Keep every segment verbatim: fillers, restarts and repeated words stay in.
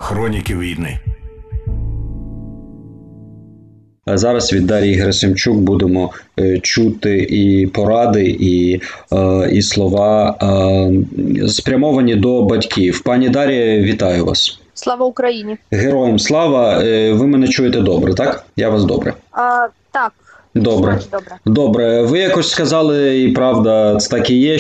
Хроніки війни. А зараз від Дар'ї Герасимчук будемо е, чути і поради, і, е, і слова е, спрямовані до батьків. Пані Дар'я, вітаю вас. Слава Україні! Героям слава! Е, ви мене чуєте добре, так? Я вас добре. А, так. Добре. Добре. Добре. Ви якось сказали, і правда, це так і є,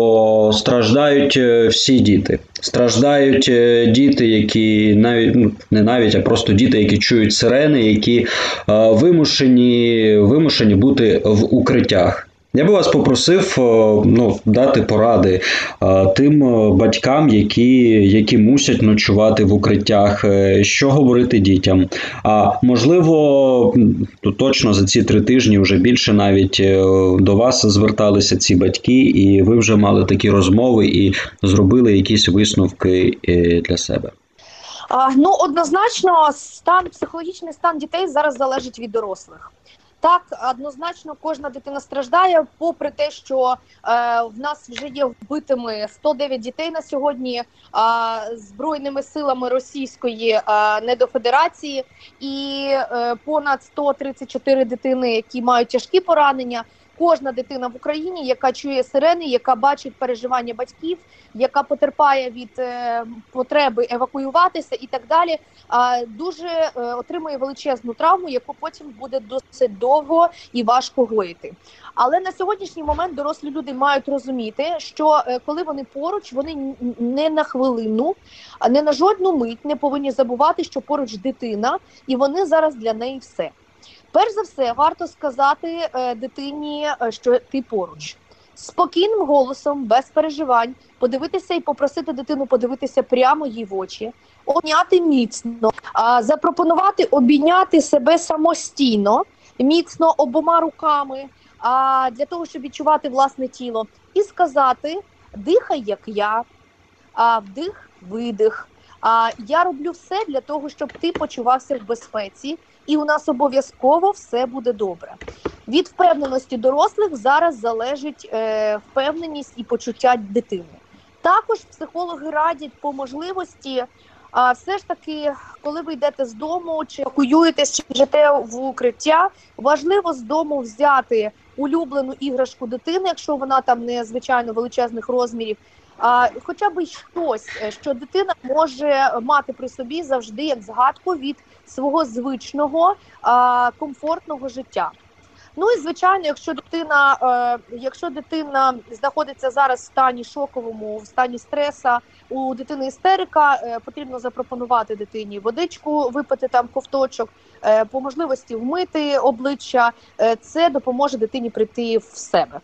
що страждають всі діти. Страждають діти, які навіть, ну, не навіть, а просто діти, які чують сирени, які е, вимушені, вимушені бути в укриттях. Я би вас попросив ну, дати поради а, тим батькам, які, які мусять ночувати в укриттях, що говорити дітям. А можливо, то точно за ці три тижні вже більше навіть до вас зверталися ці батьки, і ви вже мали такі розмови і зробили якісь висновки для себе. А, ну, однозначно, стан, психологічний стан дітей зараз залежить від дорослих. Так, однозначно, кожна дитина страждає, попри те, що е, в нас вже є вбитими сто дев'ять дітей на сьогодні е, Збройними силами Російської е, недофедерації і е, понад сто тридцять чотири дитини, які мають тяжкі поранення. Кожна дитина в Україні, яка чує сирени, яка бачить переживання батьків, яка потерпає від е, потреби евакуюватися і так далі, е, дуже е, отримує величезну травму, яку потім буде досить довго і важко гоїти. Але на сьогоднішній момент дорослі люди мають розуміти, що е, коли вони поруч, вони не на хвилину, не на жодну мить не повинні забувати, що поруч дитина, і вони зараз для неї все. Перш за все, варто сказати е, дитині, що ти поруч. Спокійним голосом, без переживань, подивитися і попросити дитину подивитися прямо їй в очі, обняти міцно, а, запропонувати обійняти себе самостійно, міцно обома руками, а, для того, щоб відчувати власне тіло. І сказати, дихай, як я, а, вдих, видих. А, я роблю все для того, щоб ти почувався в безпеці. І у нас обов'язково все буде добре. Від впевненості дорослих зараз залежить е, впевненість і почуття дитини. Також психологи радять по можливості, а, все ж таки, коли ви йдете з дому, чи евакуюєтесь, чи йдете в укриття, важливо з дому взяти улюблену іграшку дитини, якщо вона там не звичайно величезних розмірів, а, хоча б щось, що дитина може мати при собі завжди як згадку від свого звичного, а, комфортного життя. Ну і звичайно, якщо дитина, е, якщо дитина знаходиться зараз в стані шоковому, в стані стреса, у дитини істерика, е, потрібно запропонувати дитині водичку, випити там ковточок, е, по можливості вмити обличчя. Е, це допоможе дитині прийти в себе.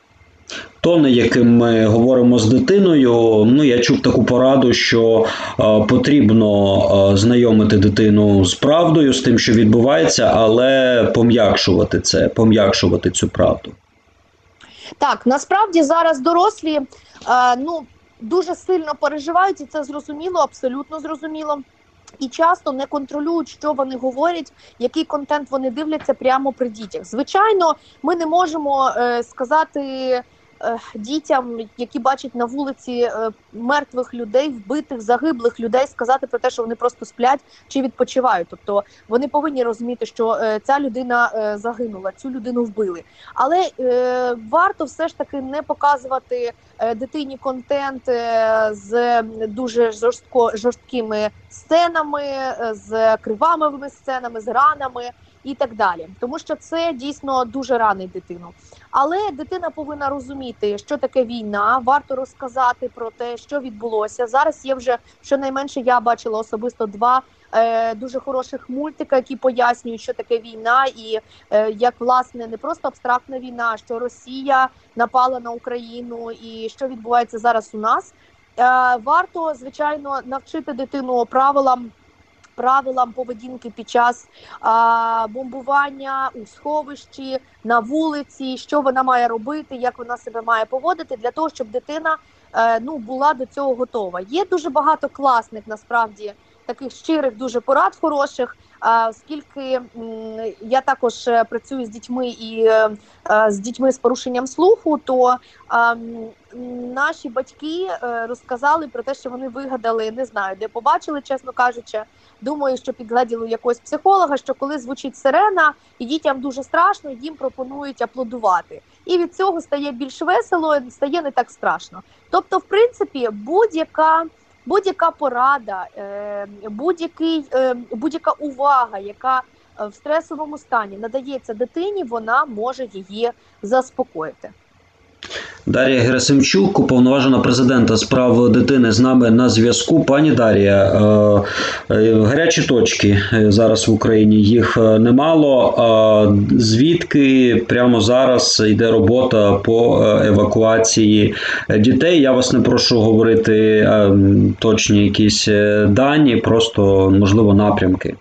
Тони, яким ми говоримо з дитиною, ну я чув таку пораду, що е, потрібно е, знайомити дитину з правдою, з тим, що відбувається, але пом'якшувати це, пом'якшувати цю правду. Так, насправді зараз дорослі е, ну, дуже сильно переживають, і це зрозуміло, абсолютно зрозуміло. І часто не контролюють, що вони говорять, який контент вони дивляться прямо при дітях. Звичайно, ми не можемо е, сказати е, дітям, які бачать на вулиці е, мертвих людей, вбитих, загиблих людей, сказати про те, що вони просто сплять чи відпочивають. Тобто вони повинні розуміти, що е, ця людина е, загинула, цю людину вбили. Але е, варто все ж таки не показувати е, дитині контент е, з дуже жорстко, жорсткими сценами, е, з кривавими сценами, з ранами і так далі. Тому що це дійсно дуже ранить дитину. Але дитина повинна розуміти, що таке війна, варто розказати про те, що відбулося. Зараз є вже, щонайменше я бачила особисто два е, дуже хороших мультика, які пояснюють, що таке війна і е, як, власне, не просто абстрактна війна, а що Росія напала на Україну і що відбувається зараз у нас. Е, варто, звичайно, навчити дитину правилам, правилам поведінки під час а, бомбування у сховищі, на вулиці, що вона має робити, як вона себе має поводити, для того, щоб дитина е, ну, була до цього готова. Є дуже багато класних, насправді, таких щирих дуже порад хороших, оскільки я також працюю з дітьми і з дітьми з порушенням слуху, то наші батьки розказали про те, що вони вигадали, не знаю, де побачили, чесно кажучи, думаю, що підгледіли якогось психолога, що коли звучить сирена і дітям дуже страшно, їм пропонують аплодувати. І від цього стає більш весело, стає не так страшно. Тобто, в принципі, будь-яка будь-яка порада, будь-який, будь-яка увага, яка в стресовому стані надається дитині, вона може її заспокоїти. Дар'я Герасимчук, уповноважена президента з прав дитини, з нами на зв'язку. Пані Дар'я, гарячі точки зараз в Україні, їх немало. Звідки прямо зараз йде робота по евакуації дітей? Я вас не прошу говорити точні якісь дані, просто, можливо, напрямки.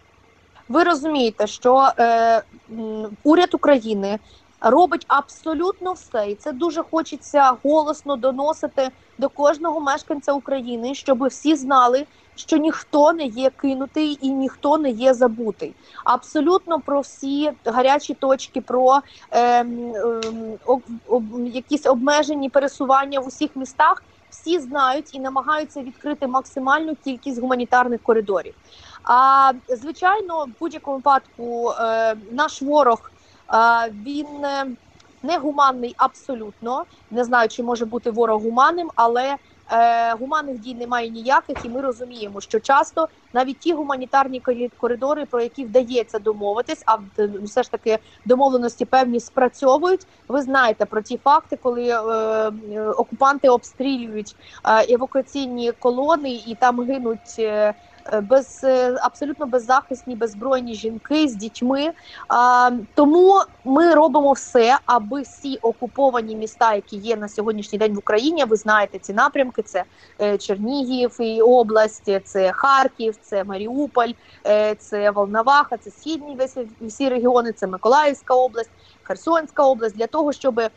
Ви розумієте, що е, уряд України робить абсолютно все, і це дуже хочеться голосно доносити до кожного мешканця України, щоб всі знали, що ніхто не є кинутий і ніхто не є забутий. Абсолютно про всі гарячі точки, про е, е, об, об, якісь обмежені пересування в усіх містах, всі знають і намагаються відкрити максимальну кількість гуманітарних коридорів. А, звичайно, в будь-якому випадку е, наш ворог, він не гуманний абсолютно, не знаю, чи може бути ворог гуманним, але е, гуманних дій немає ніяких, і ми розуміємо, що часто навіть ті гуманітарні коридори, про які вдається домовитись, а все ж таки домовленості певні спрацьовують. Ви знаєте про ті факти, коли е, окупанти обстрілюють е, евакуаційні колони і там гинуть е, без абсолютно беззахисні, беззбройні жінки з дітьми. А, тому ми робимо все, аби всі окуповані міста, які є на сьогоднішній день в Україні, ви знаєте ці напрямки, це е, Чернігів і область, це Харків, це Маріуполь, е, це Волноваха, це східні весь, всі регіони, це Миколаївська область, Херсонська область, для того, щоб е,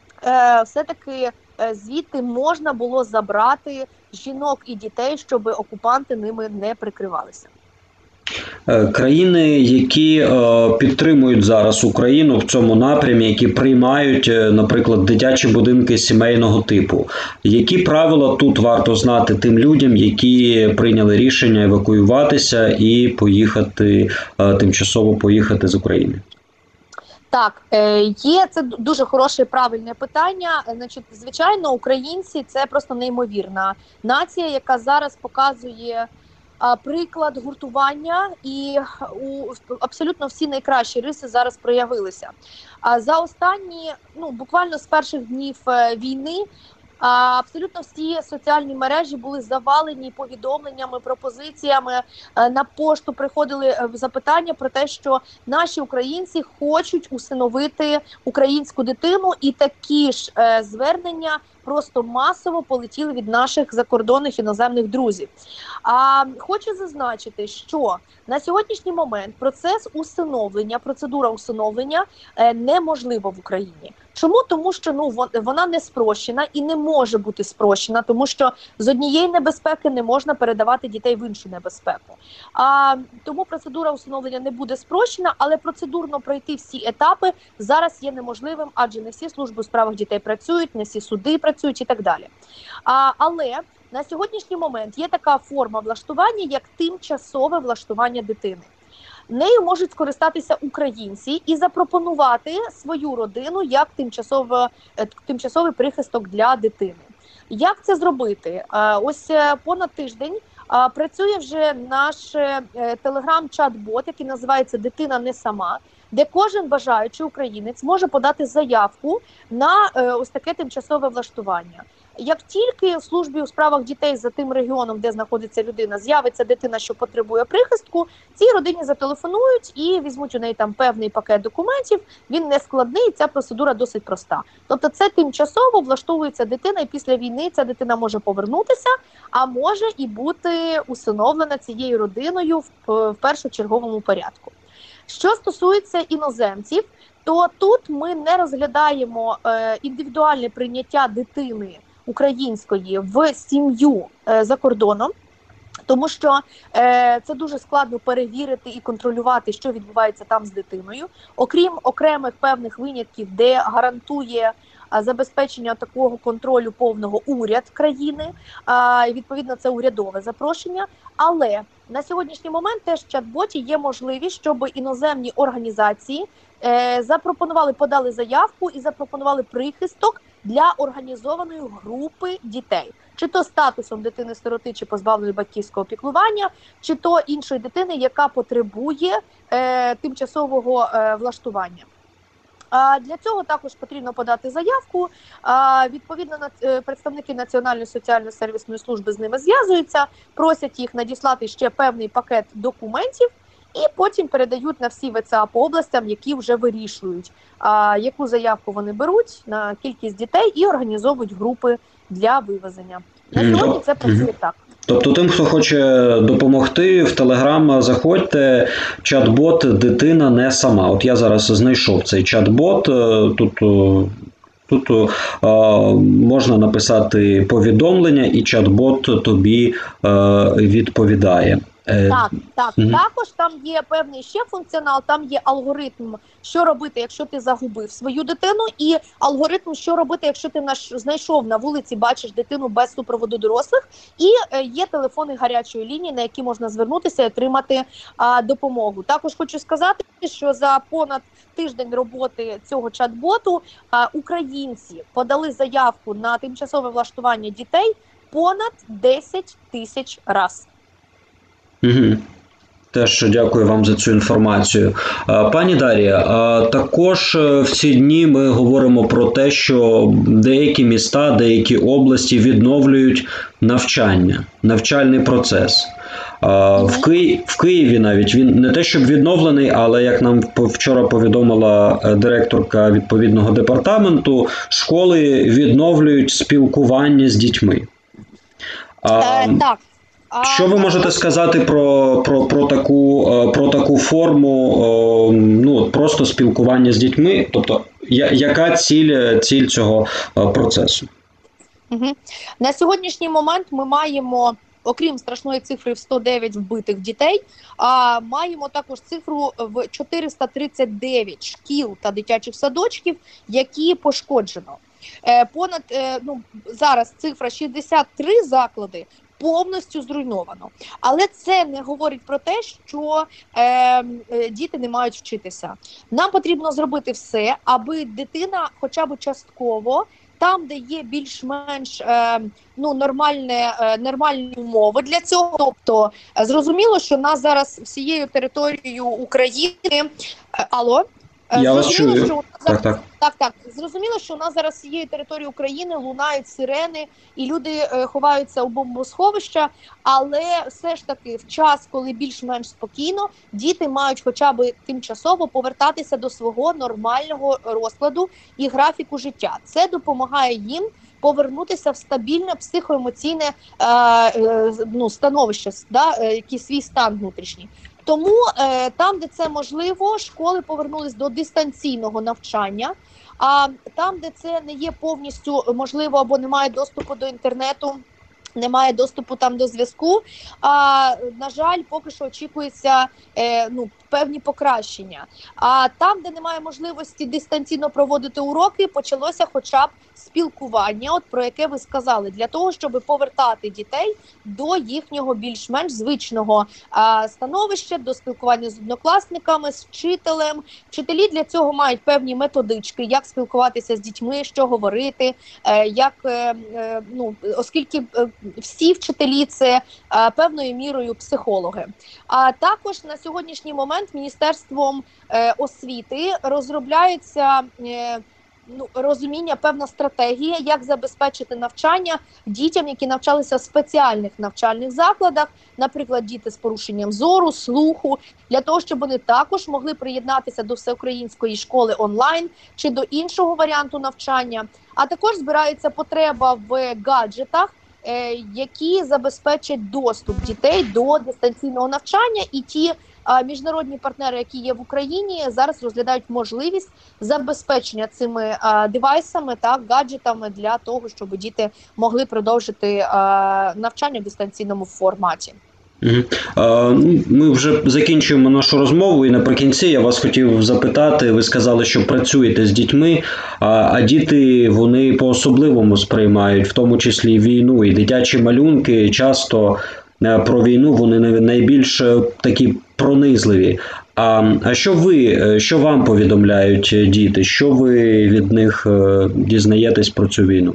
все-таки е, звідти можна було забрати жінок і дітей, щоб окупанти ними не прикривалися. Країни, які е, підтримують зараз Україну в цьому напрямі, які приймають, наприклад, дитячі будинки сімейного типу. Які правила тут варто знати тим людям, які прийняли рішення евакуюватися і поїхати, е, тимчасово поїхати з України? Так, є, це дуже хороше, правильне питання. Значить, звичайно, українці – це просто неймовірна нація, яка зараз показує а, приклад гуртування, і у абсолютно всі найкращі риси зараз проявилися. А за останні, ну, буквально з перших днів війни, абсолютно всі соціальні мережі були завалені повідомленнями, пропозиціями. На пошту приходили запитання про те, що наші українці хочуть усиновити українську дитину, і такі ж звернення просто масово полетіли від наших закордонних іноземних друзів. А хочу зазначити, що на сьогоднішній момент процес усиновлення, процедура усиновлення неможлива в Україні. Чому? Тому що ну вона не спрощена і не може бути спрощена, тому що з однієї небезпеки не можна передавати дітей в іншу небезпеку. А тому процедура усиновлення не буде спрощена, але процедурно пройти всі етапи зараз є неможливим, адже не всі служби у справах дітей працюють, не всі суди працюють і так далі. А, але на сьогоднішній момент є така форма влаштування, як тимчасове влаштування дитини. Нею можуть скористатися українці і запропонувати свою родину як тимчасове, тимчасовий прихисток для дитини. Як це зробити? Ось понад тиждень працює вже наш телеграм-чат-бот, який називається «Дитина не сама», де кожен бажаючий українець може подати заявку на ось таке тимчасове влаштування. Як тільки в службі у справах дітей за тим регіоном, де знаходиться людина, з'явиться дитина, що потребує прихистку, цій родині зателефонують і візьмуть у неї там певний пакет документів, він не складний, ця процедура досить проста. Тобто це тимчасово влаштовується дитина, і після війни ця дитина може повернутися, а може і бути усиновлена цією родиною в, в першочерговому порядку. Що стосується іноземців, то тут ми не розглядаємо е, індивідуальне прийняття дитини української в сім'ю е, за кордоном. Тому що е, це дуже складно перевірити і контролювати, що відбувається там з дитиною. Окрім окремих певних винятків, де гарантує а, забезпечення такого контролю повного уряд країни, а, і відповідно це урядове запрошення. Але на сьогоднішній момент теж в чат-боті є можливість, щоб іноземні організації е, запропонували, подали заявку і запропонували прихисток для організованої групи дітей. Чи то статусом дитини-сироти, чи позбавленої батьківського піклування, чи то іншої дитини, яка потребує е, тимчасового е, влаштування. А для цього також потрібно подати заявку. А, відповідно, на, представники Національної соціальної сервісної служби з ними зв'язуються, просять їх надіслати ще певний пакет документів, і потім передають на всі ВЦА по областям, які вже вирішують, а, яку заявку вони беруть на кількість дітей і організовують групи для вивезення. На сьогодні це працює так. Тобто тим, хто хоче допомогти, в Телеграм заходьте, чат-бот «Дитина не сама». От я зараз знайшов цей чат-бот, тут, тут а, можна написати повідомлення, і чат-бот тобі а, відповідає. Так, так. Угу. Також там є певний ще функціонал, там є алгоритм, що робити, якщо ти загубив свою дитину, і алгоритм, що робити, якщо ти наш, знайшов на вулиці, бачиш дитину без супроводу дорослих, і е, є телефони гарячої лінії, на які можна звернутися і отримати а, допомогу. Також хочу сказати, що за понад тиждень роботи цього чат-боту а, українці подали заявку на тимчасове влаштування дітей понад десять тисяч разів. Угу. Теж дякую вам за цю інформацію. Пані Дар'я, також в ці дні ми говоримо про те, що деякі міста, деякі області відновлюють навчання, навчальний процес. В, Ки... в Києві навіть він не те, щоб відновлений, але, як нам вчора повідомила директорка відповідного департаменту, школи відновлюють спілкування з дітьми. Е, так. Що ви можете сказати про, про, про, таку, про таку форму, ну, просто спілкування з дітьми? Тобто, яка ціль, ціль цього процесу? Угу. На сьогоднішній момент ми маємо, окрім страшної цифри в сто дев'ять вбитих дітей, а маємо також цифру в чотириста тридцять дев'ять шкіл та дитячих садочків, які пошкоджено. Понад, ну, зараз цифра шістдесят три заклади повністю зруйновано. Але це не говорить про те, що е, е, діти не мають вчитися. Нам потрібно зробити все, аби дитина хоча б частково, там, де є більш-менш е, ну, нормальне, е, нормальні умови для цього. Тобто, е, зрозуміло, що нас зараз всією територією України... Е, алло? Я вас чую. Що так, так. Так, так. Зрозуміло, що у нас зараз всією територією України лунають сирени, і люди е, ховаються у бомбосховища, але все ж таки в час, коли більш-менш спокійно, діти мають хоча б тимчасово повертатися до свого нормального розкладу і графіку життя. Це допомагає їм повернутися в стабільне психоемоційне е, е, ну, становище, да, е, який свій стан внутрішній. Тому е, там, де це можливо, школи повернулись до дистанційного навчання, а там, де це не є повністю можливо або немає доступу до інтернету, немає доступу там до зв'язку, а, на жаль, поки що очікується е, ну, певні покращення. А там, де немає можливості дистанційно проводити уроки, почалося хоча б спілкування, от про яке ви сказали, для того, щоб повертати дітей до їхнього більш-менш звичного а, становища, до спілкування з однокласниками, з вчителем. Вчителі для цього мають певні методички, як спілкуватися з дітьми, що говорити, е, як, е, е, ну, оскільки е, всі вчителі – це е, певною мірою психологи. А також на сьогоднішній момент Міністерством е, освіти розробляється е, ну, розуміння, певна стратегія, як забезпечити навчання дітям, які навчалися в спеціальних навчальних закладах, наприклад, діти з порушенням зору, слуху, для того, щоб вони також могли приєднатися до всеукраїнської школи онлайн чи до іншого варіанту навчання. А також збирається потреба в гаджетах, які забезпечать доступ дітей до дистанційного навчання, і ті а, міжнародні партнери, які є в Україні, зараз розглядають можливість забезпечення цими а, девайсами та гаджетами для того, щоб діти могли продовжити а, навчання в дистанційному форматі. Ми вже закінчуємо нашу розмову, і наприкінці я вас хотів запитати, ви сказали, що працюєте з дітьми, а діти, вони по-особливому сприймають, в тому числі війну, і дитячі малюнки часто про війну, вони найбільш такі пронизливі. А, а що ви, що вам повідомляють діти? Що ви від них дізнаєтесь про цю війну?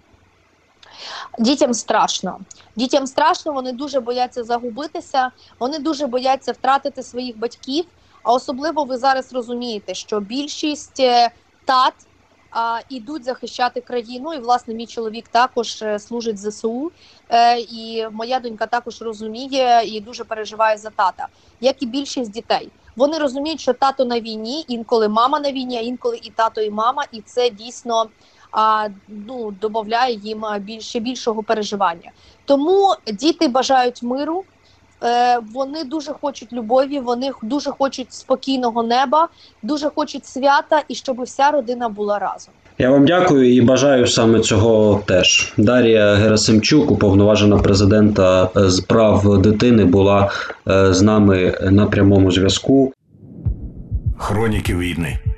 Дітям страшно. Дітям страшно, вони дуже бояться загубитися, вони дуже бояться втратити своїх батьків. А особливо ви зараз розумієте, що більшість тат а, ідуть захищати країну. І, власне, мій чоловік також служить в ЗСУ. Е, і моя донька також розуміє і дуже переживає за тата, як і більшість дітей. Вони розуміють, що тато на війні, інколи мама на війні, а інколи і тато, і мама. І це дійсно а, ну, додає їм більше більшого переживання. Тому діти бажають миру, е, вони дуже хочуть любові, вони дуже хочуть спокійного неба, дуже хочуть свята і щоб вся родина була разом. Я вам дякую і бажаю саме цього теж. Дар'я Герасимчук, уповноважена президента з прав дитини, була з нами на прямому зв'язку. Хроніки війни.